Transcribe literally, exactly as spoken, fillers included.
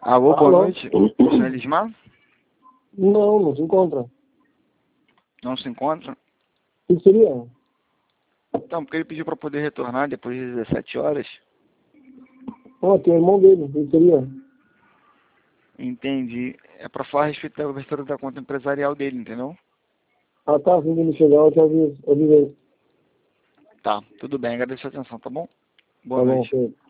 Alô, boa Alô? noite. O senhor Elismar? Não, não se encontra. Não se encontra? O que seria? Então, porque ele pediu para poder retornar depois das dezessete horas. Ó, tem o irmão dele. O que seria? Entendi. É para falar a respeito da abertura da conta empresarial dele, entendeu? Ah, tá. Assim que ele chegar, eu te aviso. Avisei. Tá, tudo bem. Agradeço a atenção, tá bom? Boa Tá bom, noite. ok.